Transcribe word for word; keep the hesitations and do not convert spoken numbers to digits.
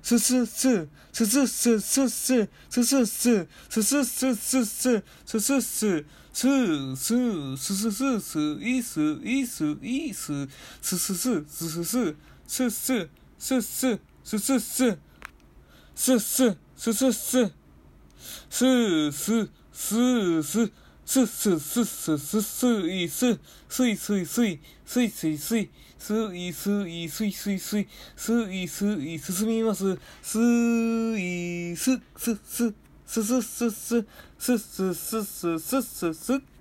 すすす、すすすすす、すすす、すすすすす、すすす、すす、すすすす、いす、いす、いす、すすす、すすす、すす、すす、すすす、すすす、すす、すすす、すす、すす、すすすすすすいす、すいすいすい、すいすいすい、すいすいすいすいすい、すいすい進みます。すいす、すす、すすすす、すすすすすすす。